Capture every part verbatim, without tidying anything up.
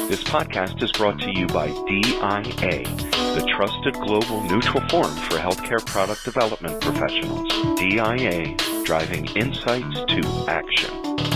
This podcast is brought to you by D I A, the trusted global neutral forum for healthcare product development professionals. D I A, driving insights to action.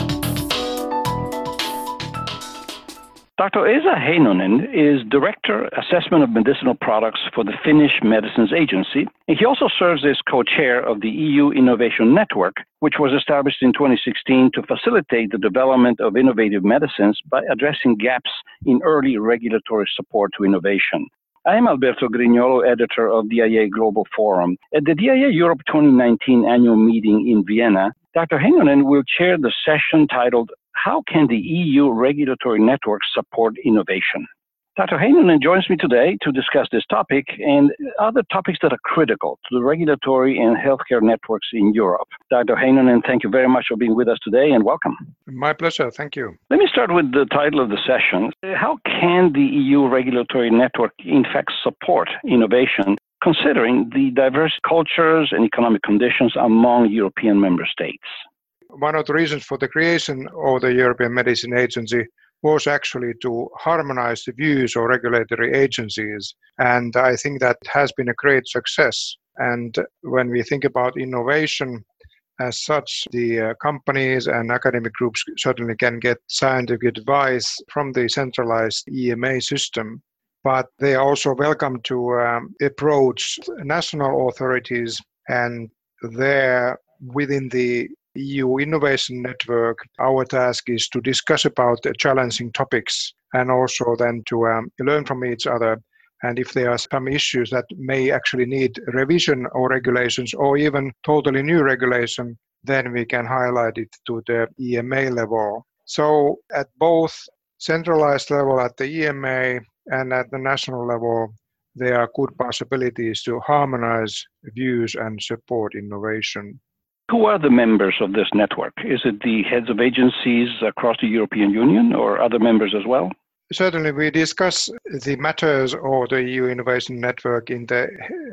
Doctor Esa Heinonen is Director, Assessment of Medicinal Products for the Finnish Medicines Agency, and he also serves as co-chair of the E U Innovation Network, which was established in twenty sixteen to facilitate the development of innovative medicines by addressing gaps in early regulatory support to innovation. I am Alberto Grignolo, editor of D I A Global Forum. At the D I A Europe twenty nineteen annual meeting in Vienna, Doctor Heinonen will chair the session titled, "How can the E U regulatory network support innovation?" Doctor Heinonen joins me today to discuss this topic and other topics that are critical to the regulatory and healthcare networks in Europe. Doctor Heinonen, thank you very much for being with us today and welcome. My pleasure. Thank you. Let me start with the title of the session. How can the E U regulatory network in fact support innovation, considering the diverse cultures and economic conditions among European member states? One of the reasons for the creation of the European Medicine Agency was actually to harmonize the views of regulatory agencies. And I think that has been a great success. And when we think about innovation as such, the uh, companies and academic groups certainly can get scientific advice from the centralized E M A system. But they are also welcome to um, approach national authorities, and there within the E U Innovation Network, our task is to discuss about the challenging topics and also then to um, learn from each other. And if there are some issues that may actually need revision or regulations or even totally new regulation, then we can highlight it to the E M A level. So at both centralized level at the E M A and at the national level, there are good possibilities to harmonize views and support innovation. Who are the members of this network? Is it the heads of agencies across the European Union or other members as well? Certainly, we discuss the matters of the E U Innovation Network in the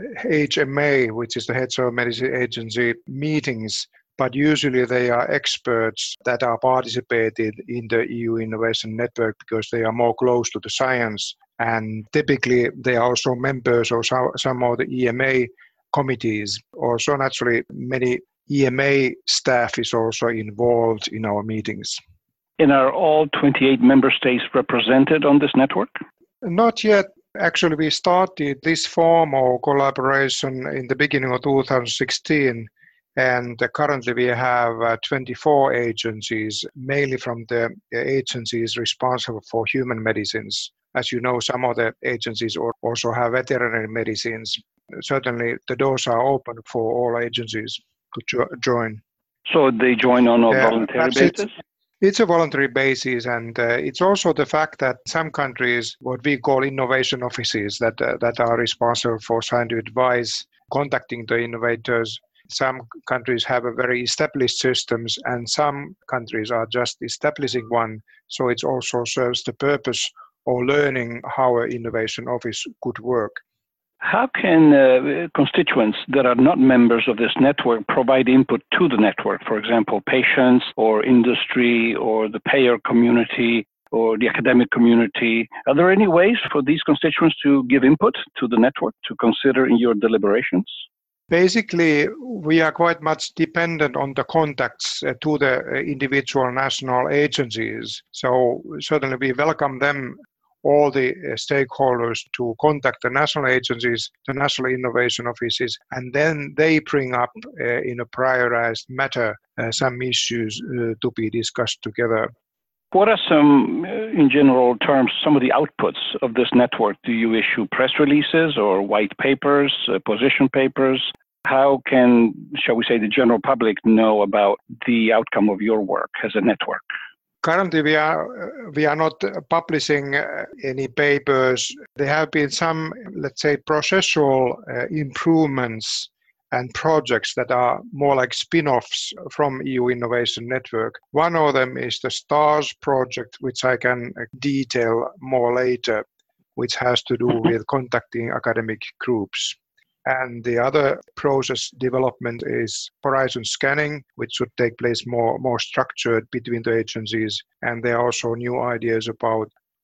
H M A, which is the Heads of Medicine Agency meetings, but usually they are experts that are participated in the E U Innovation Network because they are more close to the science, and typically they are also members of some of the E M A committees. Also, naturally, many E M A staff is also involved in our meetings. And are all twenty-eight member states represented on this network? Not yet. Actually, we started this form of collaboration in the beginning of two thousand sixteen, and currently we have uh, twenty-four agencies, mainly from the agencies responsible for human medicines. As you know, some of the agencies also have veterinary medicines. Certainly, the doors are open for all agencies to jo- join. So they join on a uh, voluntary basis? It's, it's a voluntary basis, and uh, it's also the fact that some countries, what we call innovation offices, that uh, that are responsible for scientific advice, contacting the innovators. Some countries have a very established systems, and some countries are just establishing one. So it also serves the purpose of learning how an innovation office could work. How can uh, constituents that are not members of this network provide input to the network? For example, patients or industry or the payer community or the academic community. Are there any ways for these constituents to give input to the network to consider in your deliberations? Basically, we are quite much dependent on the contacts uh, to the uh, individual national agencies. So certainly we welcome them, all the uh, stakeholders, to contact the national agencies, the national innovation offices, and then they bring up uh, in a prioritized matter uh, some issues uh, to be discussed together. What are some, uh, in general terms, some of the outputs of this network? Do you issue press releases or white papers, uh, position papers? How can, shall we say, the general public know about the outcome of your work as a network? Currently, we are we are not publishing uh, any papers. There have been some, let's say, processual uh, improvements and projects that are more like spin-offs from E U Innovation Network. One of them is the STARS project, which I can detail more later, which has to do with contacting academic groups. And the other process development is horizon scanning, which should take place more, more structured between the agencies. And there are also new ideas about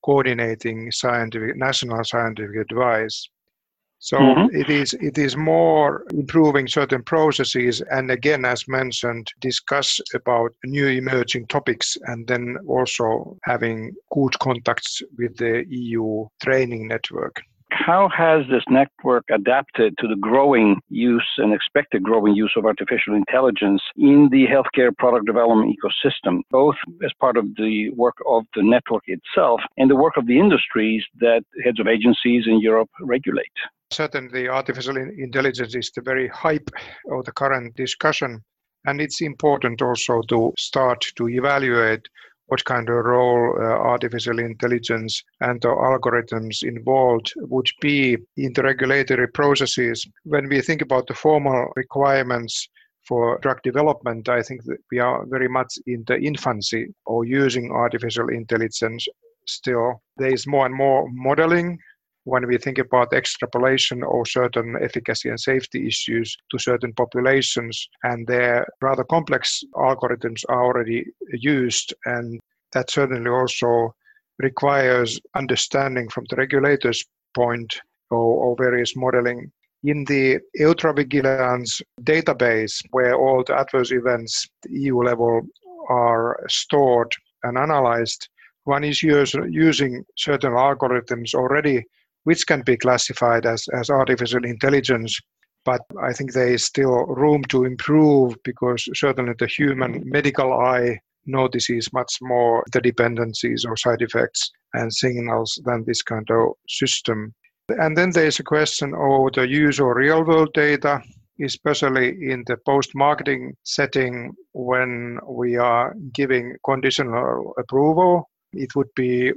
coordinating scientific, national scientific advice. So Mm-hmm. it is it is more improving certain processes, and again, as mentioned, discuss about new emerging topics, and then also having good contacts with the E U training network. How has this network adapted to the growing use and expected growing use of artificial intelligence in the healthcare product development ecosystem, both as part of the work of the network itself and the work of the industries that heads of agencies in Europe regulate? Certainly, artificial intelligence is the very hype of the current discussion, and it's important also to start to evaluate what kind of role uh, artificial intelligence and the algorithms involved would be in the regulatory processes. When we think about the formal requirements for drug development, I think that we are very much in the infancy of using artificial intelligence still. There is more and more modeling when we think about extrapolation of certain efficacy and safety issues to certain populations, and their rather complex algorithms are already used, and that certainly also requires understanding from the regulator's point of various modeling. In the EudraVigilance database, where all the adverse events at the E U level are stored and analyzed, one is use, using certain algorithms already which can be classified as, as artificial intelligence. But I think there is still room to improve, because certainly the human medical eye notices much more the dependencies or side effects and signals than this kind of system. And then there is a question of the use of real-world data, especially in the post-marketing setting when we are giving conditional approval. It would be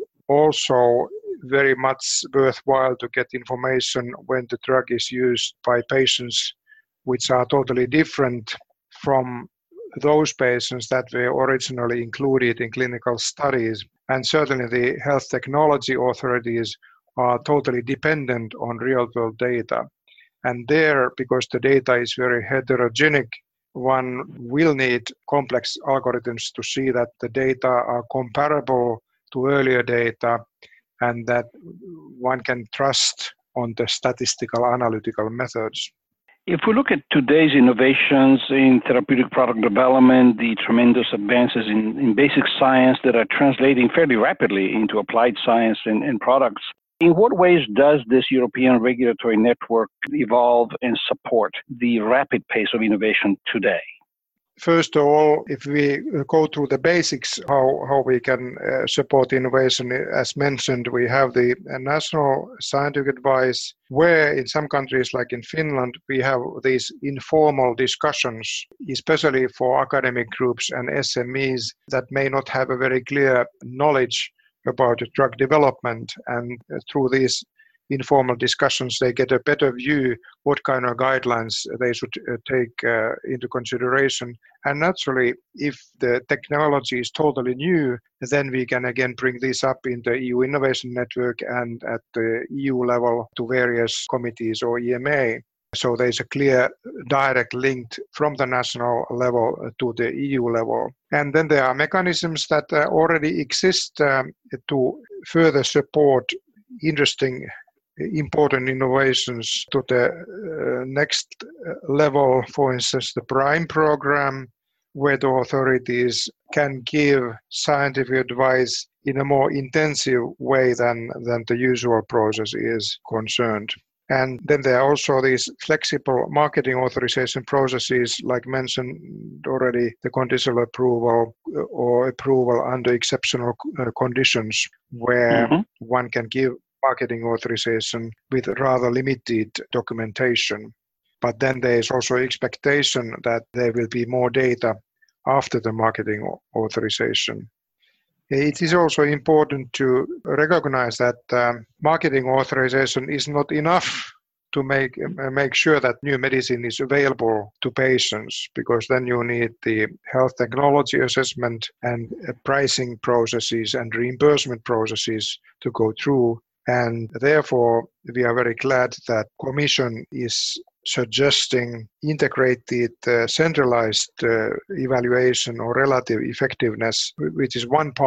also very much worthwhile to get information when the drug is used by patients which are totally different from those patients that were originally included in clinical studies. And certainly the health technology authorities are totally dependent on real-world data. And there, because the data is very heterogenic, one will need complex algorithms to see that the data are comparable to earlier data, and that one can trust on the statistical analytical methods. If we look at today's innovations in therapeutic product development, the tremendous advances in, in basic science that are translating fairly rapidly into applied science and, and products, in what ways does this European regulatory network evolve and support the rapid pace of innovation today? First of all, if we go through the basics, how, how we can uh, support innovation, as mentioned, we have the uh, national scientific advice, where in some countries, like in Finland, we have these informal discussions, especially for academic groups and S M Es that may not have a very clear knowledge about drug development. And uh, through these informal discussions, they get a better view what kind of guidelines they should uh, take uh, into consideration. And naturally, if the technology is totally new, then we can again bring this up in the E U Innovation Network and at the E U level to various committees or E M A. So there's a clear direct link from the national level to the E U level. And then there are mechanisms that uh, already exist um, to further support interesting important innovations to the uh, next level. For instance, the PRIME program, where the authorities can give scientific advice in a more intensive way than, than the usual process is concerned. And then there are also these flexible marketing authorization processes, like mentioned already, the conditional approval or approval under exceptional uh, conditions, where mm-hmm. one can give marketing authorization with rather limited documentation. But then there is also expectation that there will be more data after the marketing authorization. It is also important to recognize that um, marketing authorization is not enough to make uh, make sure that new medicine is available to patients, because then you need the health technology assessment and uh, pricing processes and reimbursement processes to go through. And therefore, we are very glad that Commission is suggesting integrated uh, centralized uh, evaluation or relative effectiveness, which is one part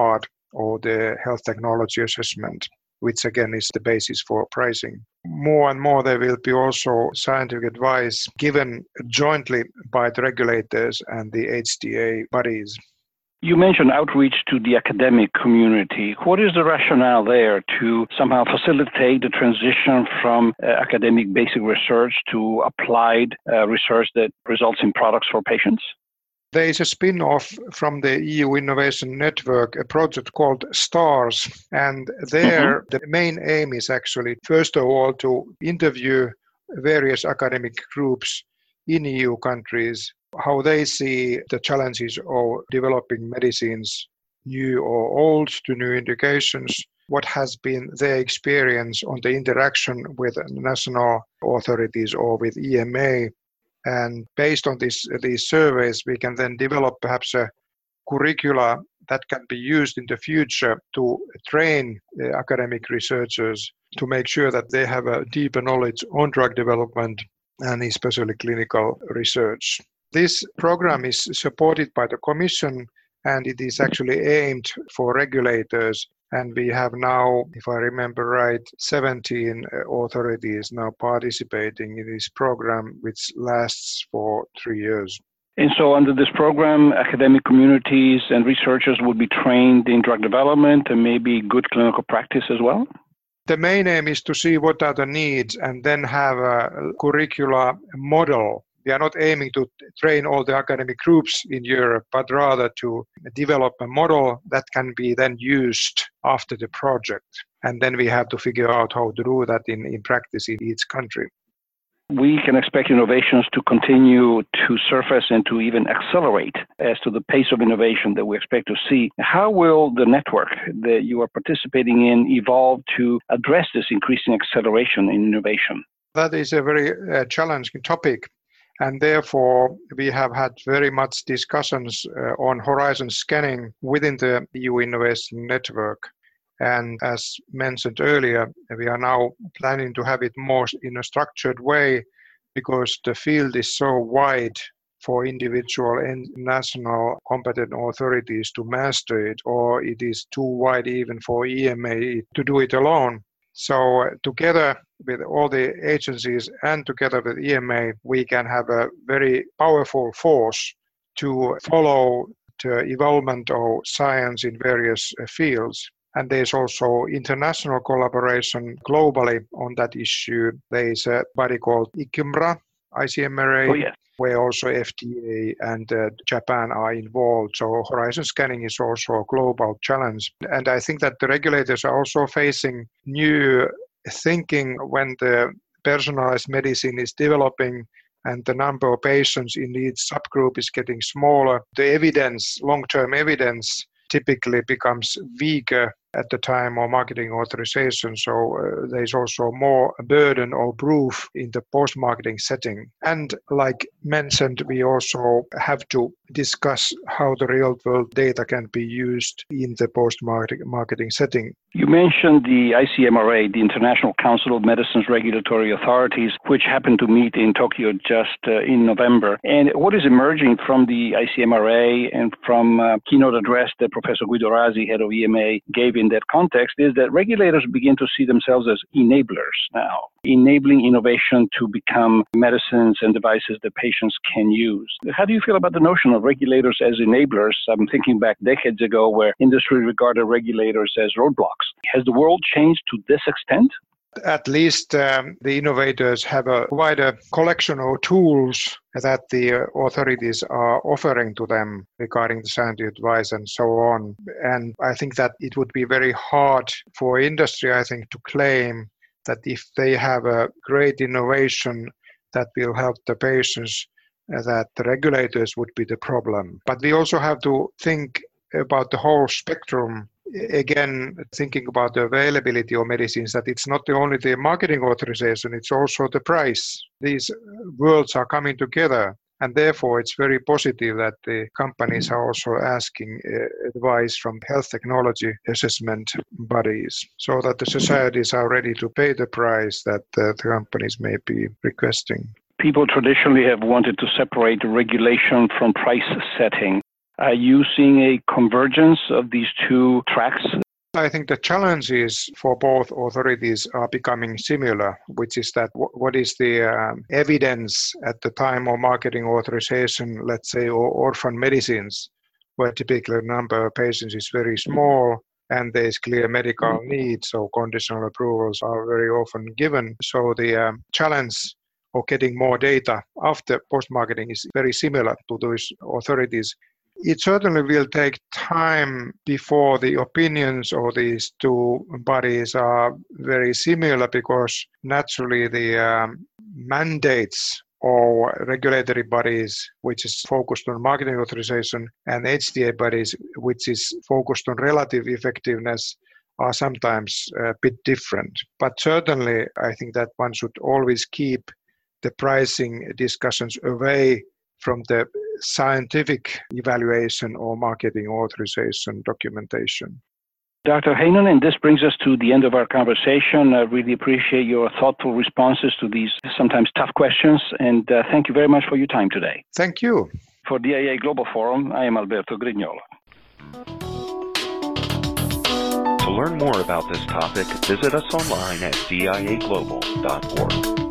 or the health technology assessment, which again is the basis for pricing. More and more there will be also scientific advice given jointly by the regulators and the H T A bodies. You mentioned outreach to the academic community. What is the rationale there to somehow facilitate the transition from uh, academic basic research to applied uh, research that results in products for patients? There is a spin-off from the E U Innovation Network, a project called STARS, and there mm-hmm. the main aim is actually, first of all, to interview various academic groups in E U countries, how they see the challenges of developing medicines, new or old, to new indications, what has been their experience on the interaction with national authorities or with E M A. And based on this, these surveys, we can then develop perhaps a curricula that can be used in the future to train uh, academic researchers to make sure that they have a deeper knowledge on drug development and especially clinical research. This program is supported by the Commission, and it is actually aimed for regulators. And we have now, if I remember right, seventeen authorities now participating in this program, which lasts for three years. And so under this program, academic communities and researchers will be trained in drug development and maybe good clinical practice as well? The main aim is to see what are the needs and then have a curricula model. We are not aiming to train all the academic groups in Europe, but rather to develop a model that can be then used after the project. And then we have to figure out how to do that in, in practice in each country. We can expect innovations to continue to surface and to even accelerate as to the pace of innovation that we expect to see. How will the network that you are participating in evolve to address this increasing acceleration in innovation? That is a very uh, challenging topic. And therefore, we have had very much discussions uh, on horizon scanning within the E U Innovation Network. And as mentioned earlier, we are now planning to have it more in a structured way because the field is so wide for individual and national competent authorities to master it, or it is too wide even for E M A to do it alone. So together with all the agencies and together with E M A, we can have a very powerful force to follow the evolvement of science in various fields. And there's also international collaboration globally on that issue. There is a body called ICMRA, I C M R A, oh, yeah. where also F D A and uh, Japan are involved. So horizon scanning is also a global challenge. And I think that the regulators are also facing new thinking when the personalized medicine is developing and the number of patients in each subgroup is getting smaller. The evidence, long-term evidence, typically becomes weaker at the time of marketing authorization. So uh, there's also more burden or proof in the post-marketing setting. And like mentioned, we also have to discuss how the real-world data can be used in the post-marketing setting. You mentioned the I C M R A, the International Council of Medicine's Regulatory Authorities, which happened to meet in Tokyo just uh, in November. And what is emerging from the I C M R A and from a keynote address that Professor Guido Rasi, head of E M A, gave in that context is that regulators begin to see themselves as enablers now, enabling innovation to become medicines and devices that patients can use. How do you feel about the notion of regulators as enablers? I'm thinking back decades ago where industry regarded regulators as roadblocks. Has the world changed to this extent? At least um, the innovators have a quite a collection of tools that the uh, authorities are offering to them regarding the scientific advice and so on. And I think that it would be very hard for industry, I think, to claim that if they have a great innovation that will help the patients, uh, that the regulators would be the problem. But we also have to think about the whole spectrum. Again, thinking about the availability of medicines, that it's not only the marketing authorization, it's also the price. These worlds are coming together, and therefore it's very positive that the companies are also asking uh, advice from health technology assessment bodies, so that the societies are ready to pay the price that uh, the companies may be requesting. People traditionally have wanted to separate regulation from price setting. Are you seeing a convergence of these two tracks? I think the challenges for both authorities are becoming similar, which is that w- what is the um, evidence at the time of marketing authorization, let's say, or orphan medicines, where typically the number of patients is very small and there is clear medical need, so conditional approvals are very often given. So the um, challenge of getting more data after post-marketing is very similar to those authorities. It certainly will take time before the opinions of these two bodies are very similar, because naturally the um, mandates or regulatory bodies, which is focused on marketing authorization, and H T A bodies, which is focused on relative effectiveness, are sometimes a bit different. But certainly, I think that one should always keep the pricing discussions away from the scientific evaluation or marketing authorization documentation. Doctor Heinonen, this brings us to the end of our conversation. I really appreciate your thoughtful responses to these sometimes tough questions, and uh, thank you very much for your time today. Thank you. For D I A Global Forum, I am Alberto Grignola. To learn more about this topic, visit us online at D I A global dot org.